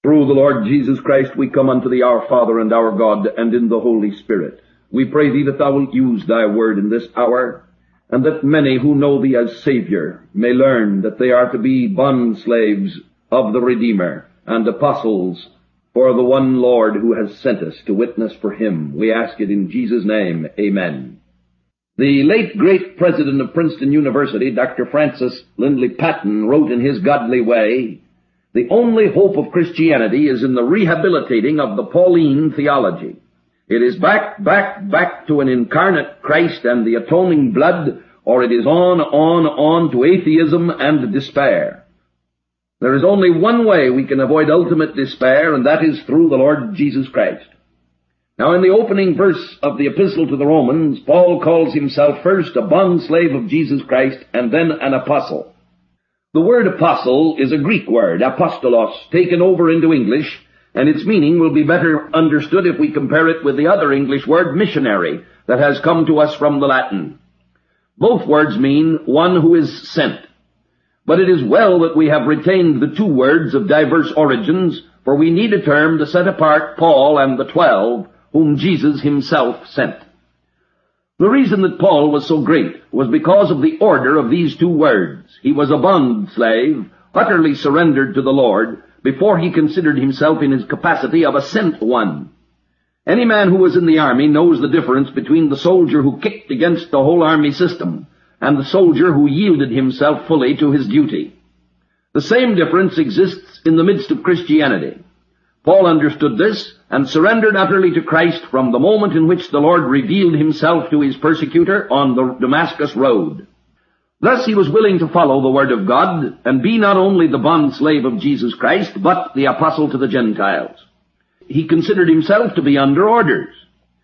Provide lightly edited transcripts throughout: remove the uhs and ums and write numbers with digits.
Through the Lord Jesus Christ we come unto thee, our Father and our God, and in the Holy Spirit. We pray thee that thou wilt use thy word in this hour, and that many who know thee as Savior may learn that they are to be bond-slaves of the Redeemer and apostles for the one Lord who has sent us to witness for him. We ask it in Jesus' name. Amen. The late great president of Princeton University, Dr. Francis Lindley Patton, wrote in his godly way, "The only hope of Christianity is in the rehabilitating of the Pauline theology. It is back to an incarnate Christ and the atoning blood, or it is on to atheism and despair. There is only one way we can avoid ultimate despair, and that is through the Lord Jesus Christ." Now, in the opening verse of the Epistle to the Romans, Paul calls himself first a bondslave of Jesus Christ and then an apostle. The word apostle is a Greek word, apostolos, taken over into English, and its meaning will be better understood if we compare it with the other English word, missionary, that has come to us from the Latin. Both words mean one who is sent. But it is well that we have retained the two words of diverse origins, for we need a term to set apart Paul and the 12, whom Jesus himself sent. The reason that Paul was so great was because of the order of these two words. He was a bond-slave, utterly surrendered to the Lord, before he considered himself in his capacity of a sent one. Any man who was in the army knows the difference between the soldier who kicked against the whole army system and the soldier who yielded himself fully to his duty. The same difference exists in the midst of Christianity. Paul understood this and surrendered utterly to Christ from the moment in which the Lord revealed himself to his persecutor on the Damascus road. Thus he was willing to follow the word of God and be not only the bond-slave of Jesus Christ, but the apostle to the Gentiles. He considered himself to be under orders.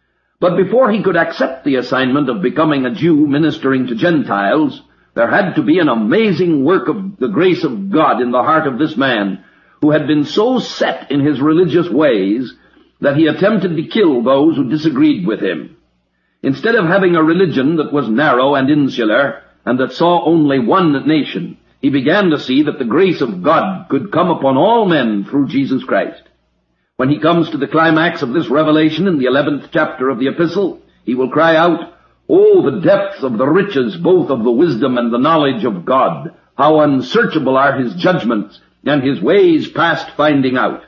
But before he could accept the assignment of becoming a Jew ministering to Gentiles, there had to be an amazing work of the grace of God in the heart of this man, who had been so set in his religious ways that he attempted to kill those who disagreed with him. Instead of having a religion that was narrow and insular and that saw only one nation, he began to see that the grace of God could come upon all men through Jesus Christ. When he comes to the climax of this revelation in the 11th chapter of the epistle, he will cry out, "Oh, the depths of the riches both of the wisdom and the knowledge of God! How unsearchable are his judgments, and his ways past finding out."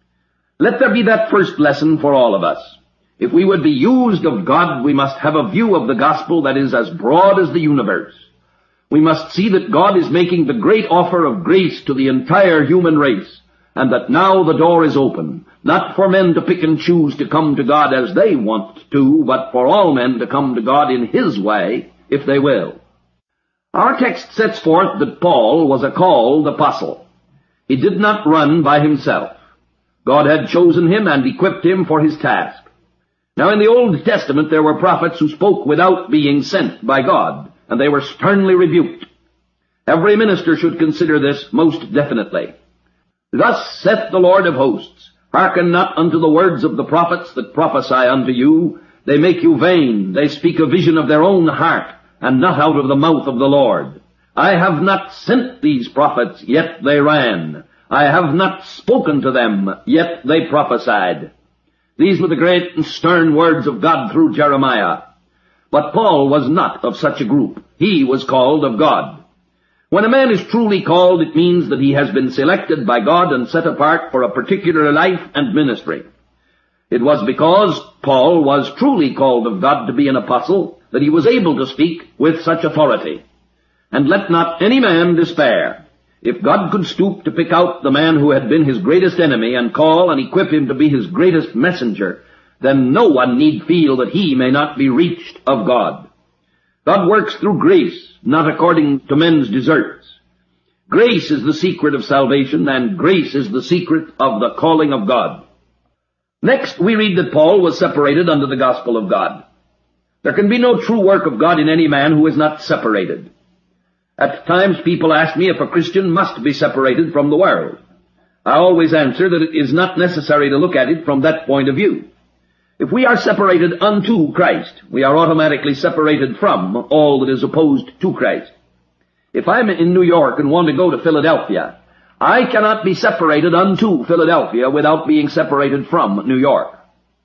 Let there be that first lesson for all of us. If we would be used of God, we must have a view of the gospel that is as broad as the universe. We must see that God is making the great offer of grace to the entire human race, and that now the door is open, not for men to pick and choose to come to God as they want to, but for all men to come to God in his way, if they will. Our text sets forth that Paul was a called apostle. He did not run by himself. God had chosen him and equipped him for his task. Now in the Old Testament there were prophets who spoke without being sent by God, and they were sternly rebuked. Every minister should consider this most definitely. "Thus saith the Lord of hosts, hearken not unto the words of the prophets that prophesy unto you. They make you vain. They speak a vision of their own heart, and not out of the mouth of the Lord. I have not sent these prophets, yet they ran. I have not spoken to them, yet they prophesied." These were the great and stern words of God through Jeremiah. But Paul was not of such a group. He was called of God. When a man is truly called, it means that he has been selected by God and set apart for a particular life and ministry. It was because Paul was truly called of God to be an apostle that he was able to speak with such authority. And let not any man despair. If God could stoop to pick out the man who had been his greatest enemy and call and equip him to be his greatest messenger, then no one need feel that he may not be reached of God. God works through grace, not according to men's deserts. Grace is the secret of salvation, and grace is the secret of the calling of God. Next, we read that Paul was separated unto the gospel of God. There can be no true work of God in any man who is not separated. At times people ask me if a Christian must be separated from the world. I always answer that it is not necessary to look at it from that point of view. If we are separated unto Christ, we are automatically separated from all that is opposed to Christ. If I'm in New York and want to go to Philadelphia, I cannot be separated unto Philadelphia without being separated from New York.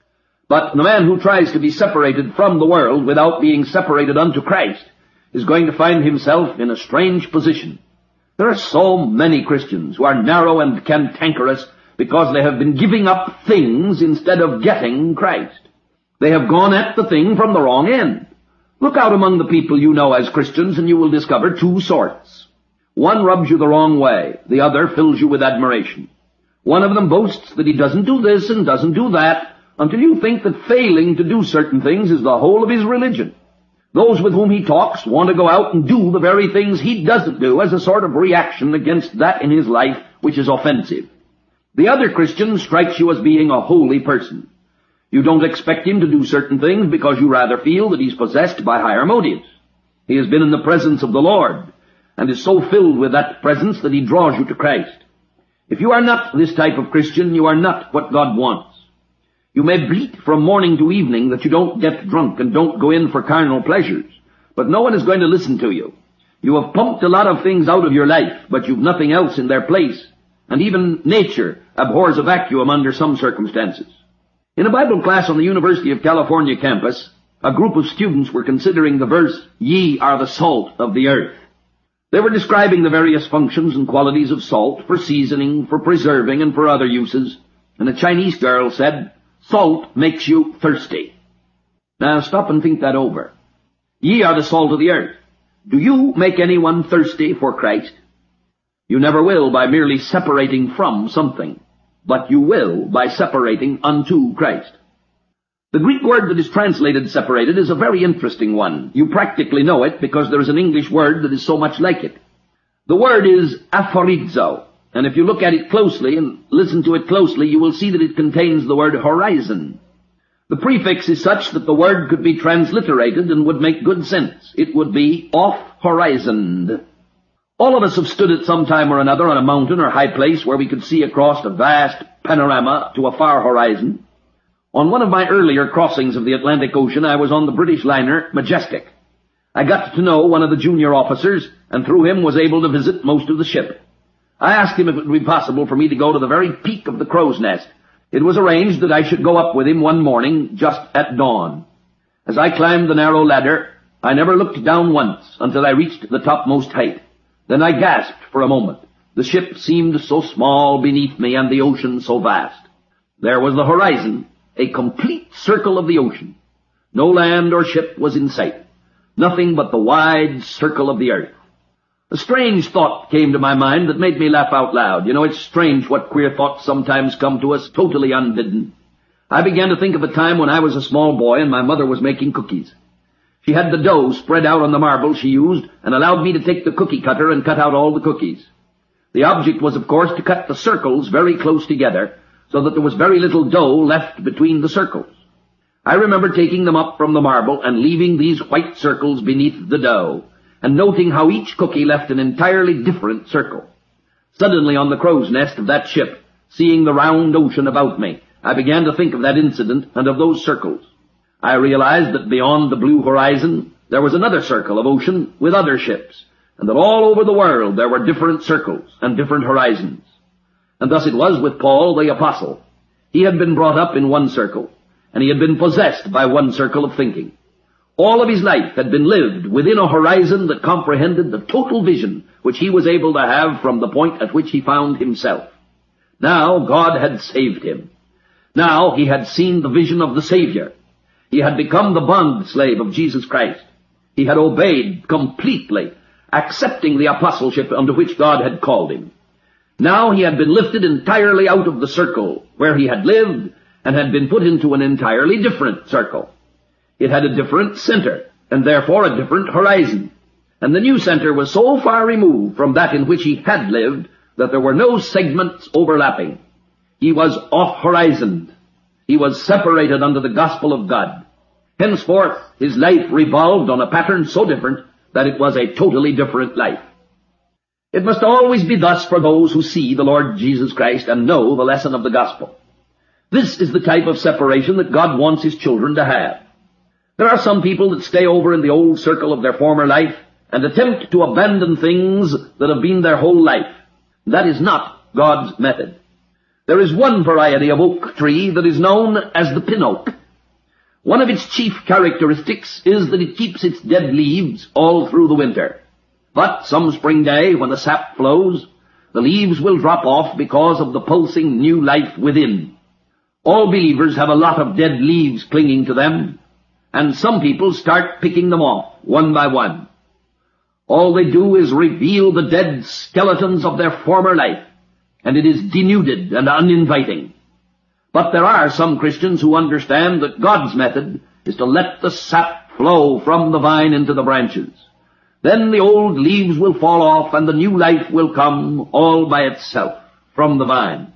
But the man who tries to be separated from the world without being separated unto Christ is going to find himself in a strange position. There are so many Christians who are narrow and cantankerous because they have been giving up things instead of getting Christ. They have gone at the thing from the wrong end. Look out among the people you know as Christians and you will discover two sorts. One rubs you the wrong way. The other fills you with admiration. One of them boasts that he doesn't do this and doesn't do that until you think that failing to do certain things is the whole of his religion. Those with whom he talks want to go out and do the very things he doesn't do as a sort of reaction against that in his life which is offensive. The other Christian strikes you as being a holy person. You don't expect him to do certain things because you rather feel that he's possessed by higher motives. He has been in the presence of the Lord and is so filled with that presence that he draws you to Christ. If you are not this type of Christian, you are not what God wants. You may bleat from morning to evening that you don't get drunk and don't go in for carnal pleasures, but no one is going to listen to you. You have pumped a lot of things out of your life, but you've nothing else in their place, and even nature abhors a vacuum under some circumstances. In a Bible class on the University of California campus, a group of students were considering the verse, "Ye are the salt of the earth." They were describing the various functions and qualities of salt for seasoning, for preserving, and for other uses, and a Chinese girl said, "Salt makes you thirsty." Now stop and think that over. Ye are the salt of the earth. Do you make anyone thirsty for Christ? You never will by merely separating from something, but you will by separating unto Christ. The Greek word that is translated separated is a very interesting one. You practically know it because there is an English word that is so much like it. The word is aphorizo, and if you look at it closely and listen to it closely, you will see that it contains the word horizon. The prefix is such that the word could be transliterated and would make good sense. It would be off-horizoned. All of us have stood at some time or another on a mountain or high place where we could see across a vast panorama to a far horizon. On one of my earlier crossings of the Atlantic Ocean, I was on the British liner Majestic. I got to know one of the junior officers, and through him was able to visit most of the ship. I asked him if it would be possible for me to go to the very peak of the crow's nest. It was arranged that I should go up with him one morning just at dawn. As I climbed the narrow ladder, I never looked down once until I reached the topmost height. Then I gasped for a moment. The ship seemed so small beneath me and the ocean so vast. There was the horizon, a complete circle of the ocean. No land or ship was in sight. Nothing but the wide circle of the earth. A strange thought came to my mind that made me laugh out loud. You know, it's strange what queer thoughts sometimes come to us totally unbidden. I began to think of a time when I was a small boy and my mother was making cookies. She had the dough spread out on the marble she used and allowed me to take the cookie cutter and cut out all the cookies. The object was, of course, to cut the circles very close together so that there was very little dough left between the circles. I remember taking them up from the marble and leaving these white circles beneath the dough and noting how each cookie left an entirely different circle. Suddenly on the crow's nest of that ship, seeing the round ocean about me, I began to think of that incident and of those circles. I realized that beyond the blue horizon there was another circle of ocean with other ships, and that all over the world there were different circles and different horizons. And thus it was with Paul the apostle. He had been brought up in one circle, and he had been possessed by one circle of thinking. All of his life had been lived within a horizon that comprehended the total vision which he was able to have from the point at which he found himself. Now God had saved him. Now he had seen the vision of the Savior. He had become the bond slave of Jesus Christ. He had obeyed completely, accepting the apostleship unto which God had called him. Now he had been lifted entirely out of the circle where he had lived and had been put into an entirely different circle. It had a different center and therefore a different horizon. And the new center was so far removed from that in which he had lived that there were no segments overlapping. He was off-horizoned. He was separated under the gospel of God. Henceforth, his life revolved on a pattern so different that it was a totally different life. It must always be thus for those who see the Lord Jesus Christ and know the lesson of the gospel. This is the type of separation that God wants his children to have. There are some people that stay over in the old circle of their former life and attempt to abandon things that have been their whole life. That is not God's method. There is one variety of oak tree that is known as the pin oak. One of its chief characteristics is that it keeps its dead leaves all through the winter. But some spring day, when the sap flows, the leaves will drop off because of the pulsing new life within. All believers have a lot of dead leaves clinging to them, and some people start picking them off one by one. All they do is reveal the dead skeletons of their former life, and it is denuded and uninviting. But there are some Christians who understand that God's method is to let the sap flow from the vine into the branches. Then the old leaves will fall off and the new life will come all by itself from the vine.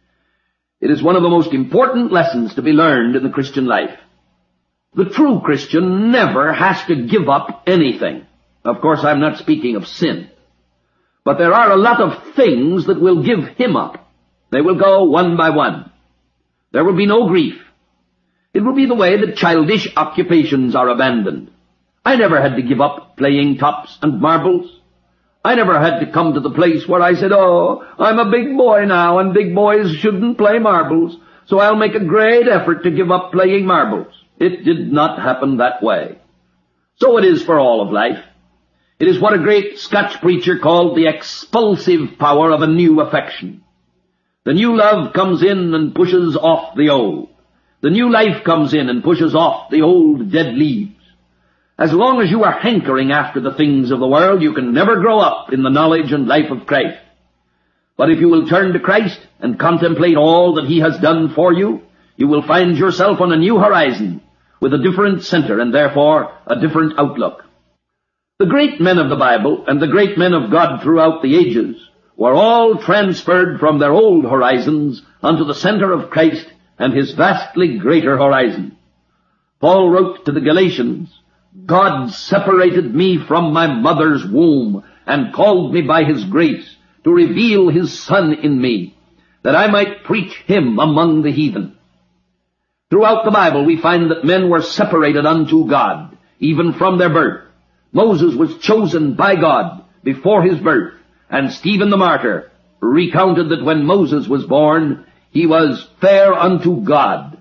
It is one of the most important lessons to be learned in the Christian life. The true Christian never has to give up anything. Of course, I'm not speaking of sin. But there are a lot of things that will give him up. They will go one by one. There will be no grief. It will be the way that childish occupations are abandoned. I never had to give up playing tops and marbles. I never had to come to the place where I said, "Oh, I'm a big boy now, and big boys shouldn't play marbles, so I'll make a great effort to give up playing marbles." It did not happen that way. So it is for all of life. It is what a great Scotch preacher called the expulsive power of a new affection. The new love comes in and pushes off the old. The new life comes in and pushes off the old dead leaves. As long as you are hankering after the things of the world, you can never grow up in the knowledge and life of Christ. But if you will turn to Christ and contemplate all that he has done for you, you will find yourself on a new horizon with a different center and therefore a different outlook. The great men of the Bible and the great men of God throughout the ages were all transferred from their old horizons unto the center of Christ and his vastly greater horizon. Paul wrote to the Galatians, "God separated me from my mother's womb and called me by his grace to reveal his Son in me, that I might preach him among the heathen." Throughout the Bible we find that men were separated unto God, even from their birth. Moses was chosen by God before his birth, and Stephen the martyr recounted that when Moses was born, he was fair unto God,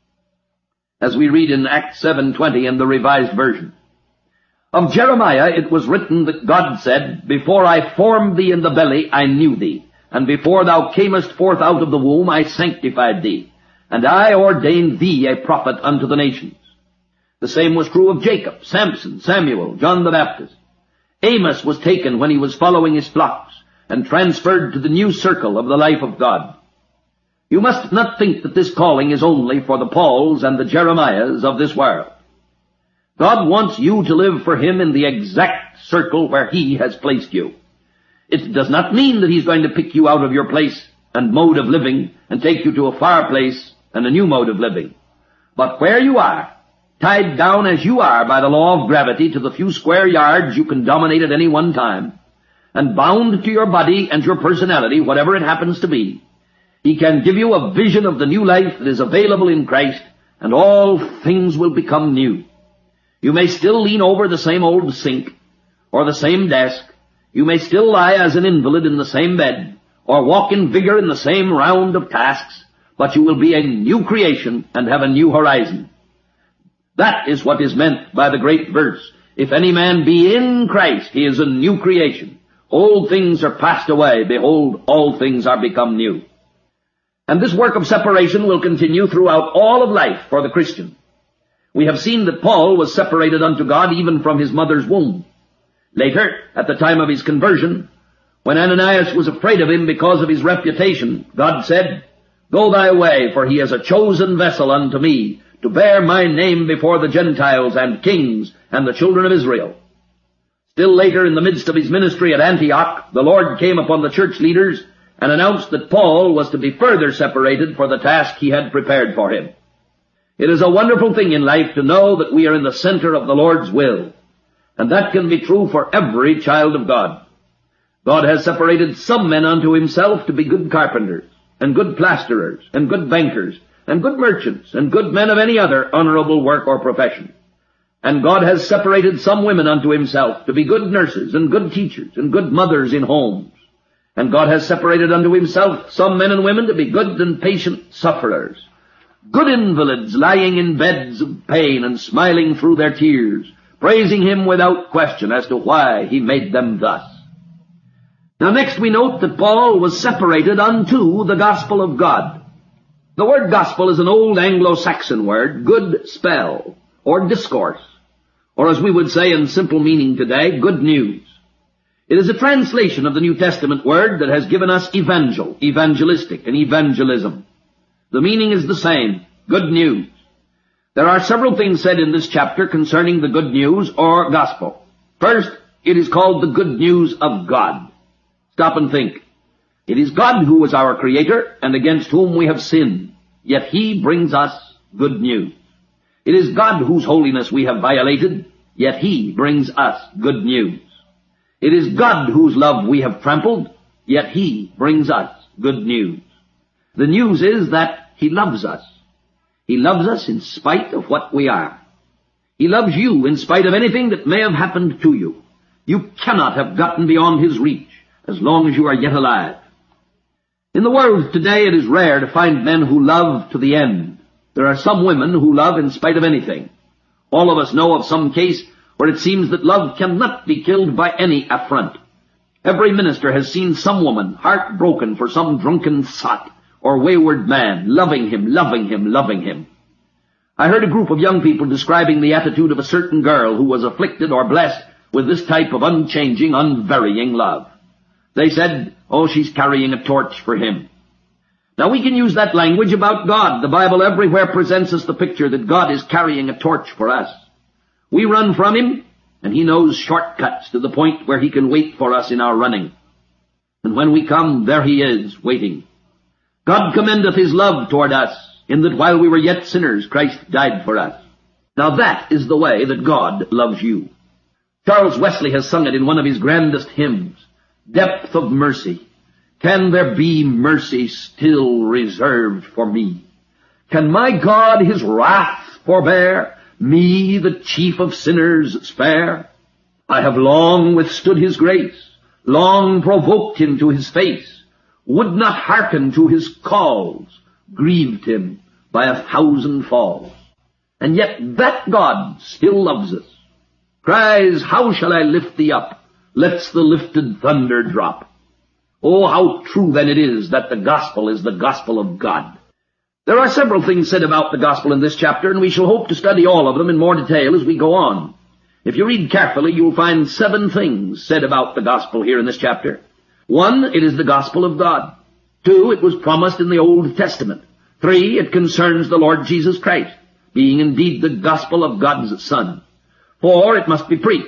as we read in Acts 7:20 in the Revised Version. Of Jeremiah it was written that God said, "Before I formed thee in the belly I knew thee, and before thou camest forth out of the womb I sanctified thee, and I ordained thee a prophet unto the nations." The same was true of Jacob, Samson, Samuel, John the Baptist. Amos was taken when he was following his flocks and transferred to the new circle of the life of God. You must not think that this calling is only for the Pauls and the Jeremiahs of this world. God wants you to live for him in the exact circle where he has placed you. It does not mean that he's going to pick you out of your place and mode of living and take you to a far place and a new mode of living. But where you are, tied down as you are by the law of gravity to the few square yards you can dominate at any one time, and bound to your body and your personality, whatever it happens to be, he can give you a vision of the new life that is available in Christ, and all things will become new. You may still lean over the same old sink, or the same desk. You may still lie as an invalid in the same bed, or walk in vigor in the same round of tasks, but you will be a new creation and have a new horizon. That is what is meant by the great verse, "If any man be in Christ, he is a new creation. Old things are passed away. Behold, all things are become new." And this work of separation will continue throughout all of life for the Christian. We have seen that Paul was separated unto God even from his mother's womb. Later, at the time of his conversion, when Ananias was afraid of him because of his reputation, God said, "Go thy way, for he is a chosen vessel unto me, to bear my name before the Gentiles and kings and the children of Israel." Still later, in the midst of his ministry at Antioch, the Lord came upon the church leaders and announced that Paul was to be further separated for the task he had prepared for him. It is a wonderful thing in life to know that we are in the center of the Lord's will, and that can be true for every child of God. God has separated some men unto himself to be good carpenters, and good plasterers, and good bankers, and good merchants, and good men of any other honorable work or profession. And God has separated some women unto himself to be good nurses, and good teachers, and good mothers in homes. And God has separated unto himself some men and women to be good and patient sufferers, good invalids lying in beds of pain and smiling through their tears, praising him without question as to why he made them thus. Now next we note that Paul was separated unto the gospel of God. The word gospel is an old Anglo-Saxon word, good spell, or discourse, or as we would say in simple meaning today, good news. It is a translation of the New Testament word that has given us evangel, evangelistic, and evangelism. The meaning is the same, good news. There are several things said in this chapter concerning the good news or gospel. First, it is called the good news of God. Stop and think. It is God who is our Creator and against whom we have sinned, yet he brings us good news. It is God whose holiness we have violated, yet he brings us good news. It is God whose love we have trampled, yet he brings us good news. The news is that he loves us. He loves us in spite of what we are. He loves you in spite of anything that may have happened to you. You cannot have gotten beyond his reach as long as you are yet alive. In the world today it is rare to find men who love to the end. There are some women who love in spite of anything. All of us know of some case where it seems that love cannot be killed by any affront. Every minister has seen some woman heartbroken for some drunken sot or wayward man, loving him, loving him, loving him. I heard a group of young people describing the attitude of a certain girl who was afflicted or blessed with this type of unchanging, unvarying love. They said, oh, she's carrying a torch for him. Now we can use that language about God. The Bible everywhere presents us the picture that God is carrying a torch for us. We run from him, and he knows shortcuts to the point where he can wait for us in our running. And when we come, there he is, waiting. God commendeth his love toward us, in that while we were yet sinners, Christ died for us. Now that is the way that God loves you. Charles Wesley has sung it in one of his grandest hymns, Depth of Mercy. Can there be mercy still reserved for me? Can my God his wrath forbear, me, the chief of sinners, spare? I have long withstood his grace, long provoked him to his face, would not hearken to his calls, grieved him by 1,000 falls. And yet that God still loves us. Cries, how shall I lift thee up? Lets the lifted thunder drop. Oh, how true then it is that the gospel is the gospel of God. There are several things said about the gospel in this chapter, and we shall hope to study all of them in more detail as we go on. If you read carefully, you will find 7 things said about the gospel here in this chapter. 1, it is the gospel of God. 2, it was promised in the Old Testament. 3, it concerns the Lord Jesus Christ, being indeed the gospel of God's Son. 4, it must be preached.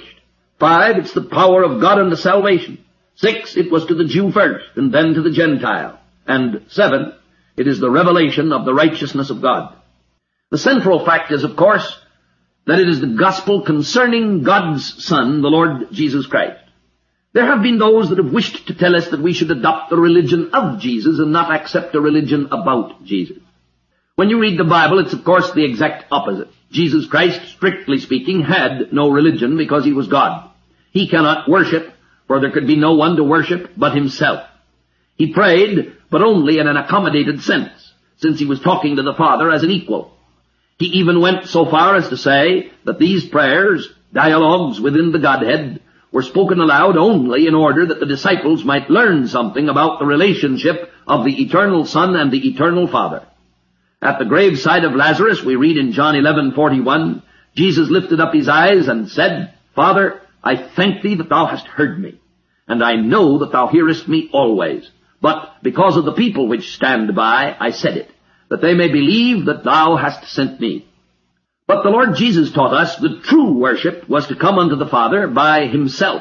5, it's the power of God unto salvation. 6, it was to the Jew first, and then to the Gentile. And 7, it is the revelation of the righteousness of God. The central fact is, of course, that it is the gospel concerning God's Son, the Lord Jesus Christ. There have been those that have wished to tell us that we should adopt the religion of Jesus and not accept a religion about Jesus. When you read the Bible, it's of course the exact opposite. Jesus Christ, strictly speaking, had no religion because he was God. He cannot worship, for there could be no one to worship but himself. He prayed, but only in an accommodated sense, since he was talking to the Father as an equal. He even went so far as to say that these prayers, dialogues within the Godhead, were spoken aloud only in order that the disciples might learn something about the relationship of the eternal Son and the eternal Father. At the graveside of Lazarus, we read in John 11:41, Jesus lifted up his eyes and said, Father, I thank thee that thou hast heard me, and I know that thou hearest me always. But because of the people which stand by, I said it, that they may believe that thou hast sent me. But the Lord Jesus taught us that true worship was to come unto the Father by himself.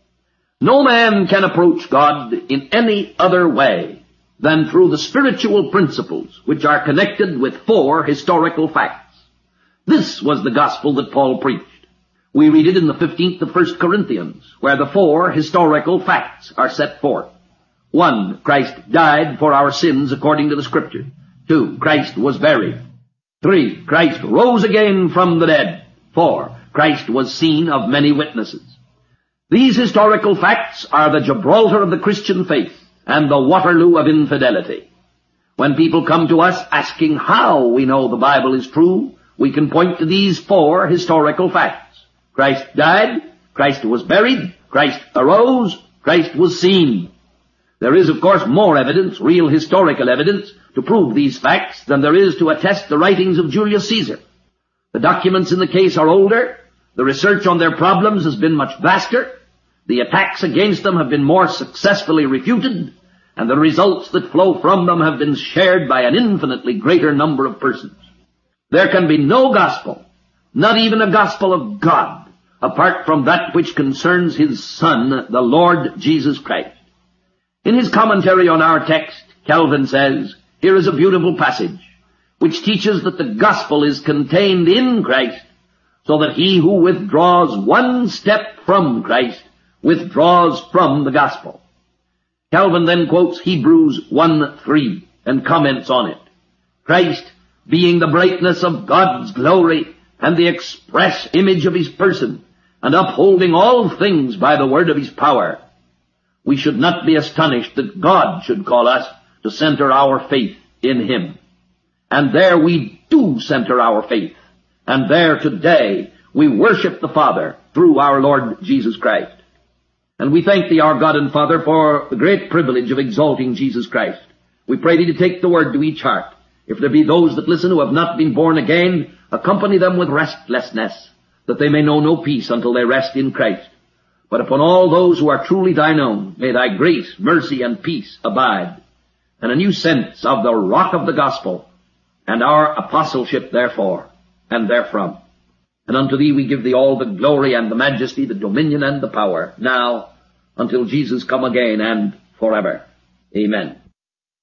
No man can approach God in any other way than through the spiritual principles which are connected with 4 historical facts. This was the gospel that Paul preached. We read it in the 15th of 1 Corinthians, where the 4 historical facts are set forth. 1, Christ died for our sins according to the Scripture. 2, Christ was buried. 3, Christ rose again from the dead. 4, Christ was seen of many witnesses. These historical facts are the Gibraltar of the Christian faith, and the Waterloo of infidelity. When people come to us asking how we know the Bible is true, we can point to these 4 historical facts. Christ died, Christ was buried, Christ arose, Christ was seen. There is, of course, more evidence, real historical evidence, to prove these facts than there is to attest the writings of Julius Caesar. The documents in the case are older, the research on their problems has been much vaster, the attacks against them have been more successfully refuted, and the results that flow from them have been shared by an infinitely greater number of persons. There can be no gospel, not even a gospel of God, apart from that which concerns His Son, the Lord Jesus Christ. In his commentary on our text, Calvin says, here is a beautiful passage, which teaches that the gospel is contained in Christ, so that he who withdraws one step from Christ withdraws from the gospel. Calvin then quotes Hebrews 1:3 and comments on it. Christ, being the brightness of God's glory and the express image of His person, and upholding all things by the word of His power, we should not be astonished that God should call us to center our faith in Him. And there we do center our faith, and there today we worship the Father through our Lord Jesus Christ. And we thank Thee, our God and Father, for the great privilege of exalting Jesus Christ. We pray Thee to take the word to each heart. If there be those that listen who have not been born again, accompany them with restlessness, that they may know no peace until they rest in Christ. But upon all those who are truly Thine own, may Thy grace, mercy, and peace abide, and a new sense of the rock of the gospel, and our apostleship therefore, and therefrom. And unto Thee we give Thee all the glory and the majesty, the dominion and the power, now, until Jesus come again, and forever. Amen.